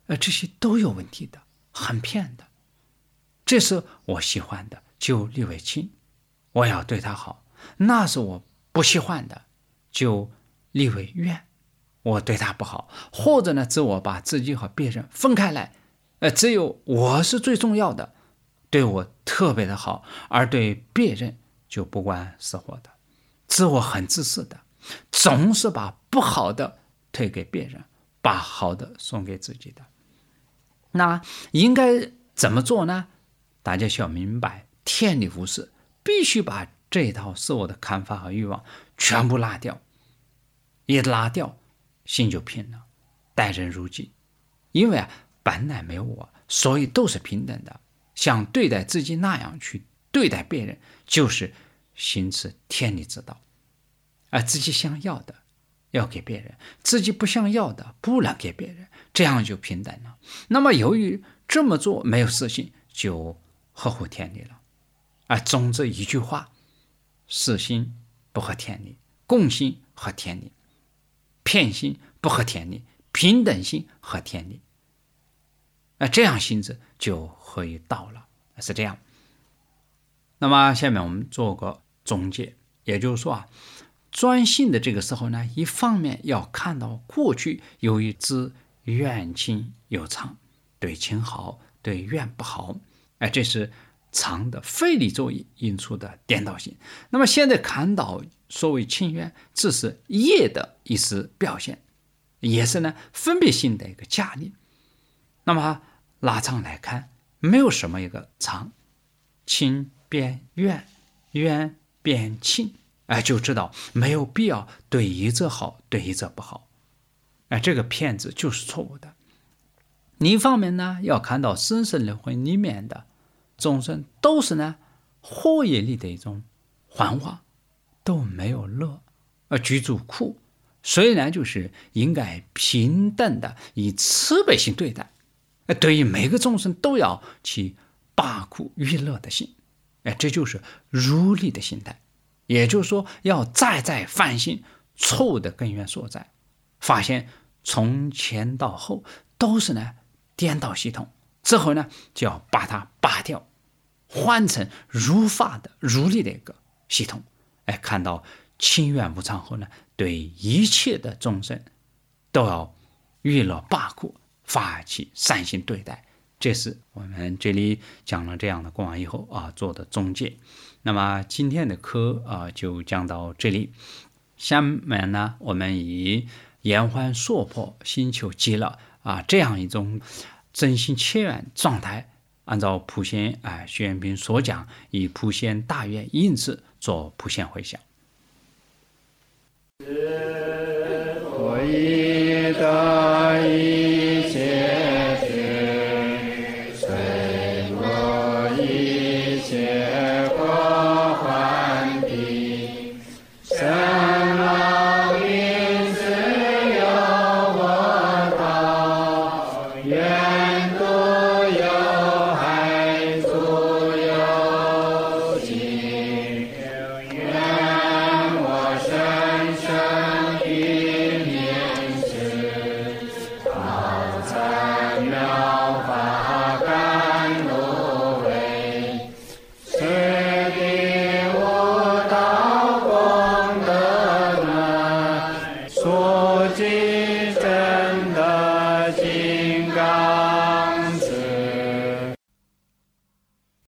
这些都有问题的，很骗的。这是我喜欢的，就立为亲，我要对他好；那是我不喜欢的，就立为怨，我对他不好。或者呢，自我把自己和别人分开来，只有我是最重要的，对我特别的好，而对别人就不关死活的。自我很自私的，总是把不好的推给别人，把好的送给自己的。那应该怎么做呢？大家需要明白，天理无事，必须把这一套自我的看法和欲望全部拉掉。一拉掉，心就平了，待人如己。因为本来没有我，所以都是平等的。像对待自己那样去对待别人，就是行持天理之道。而自己想要的要给别人，自己不想要的不能给别人，这样就平等了。那么由于这么做没有私心，就合乎天理了。总之一句话，私心不合天理，共心合天理，偏心不合天理，平等心合天理。这样心智就合于道了，是这样。那么下面我们做个总结，也就是说专心的这个时候呢，一方面要看到过去由于知怨亲有常，对亲好，对怨不好，这是常的非理作意因出的颠倒性。那么现在看到所谓亲怨，这是业的一时表现，也是呢分别性的一个假立。那么拉长来看，没有什么一个常，亲变怨，怨变亲，就知道没有必要对一者好，对一者不好。这个骗子就是错误的。你一方面呢，要看到生死轮回里面的众生都是呢祸业力的一种幻化，都没有乐，居住苦，所以呢，就是应该平等的以慈悲心对待。对于每个众生都要起罢苦娱乐的心，这就是如理的心态。也就是说，要再反省错误的根源所在，发现从前到后都是呢颠倒系统，之后呢就要把它拔掉，换成如法的如理的一个系统。看到清远无常后呢，对一切的众生都要娱乐罢苦，发起善心对待。这是我们这里讲了这样的公案以后做的总结。那么今天的课就讲到这里。下面呢，我们以延缓娑婆，心求极乐这样一种真心切愿状态，按照普贤徐元平所讲，以普贤大愿因此做普贤回向。我以大愿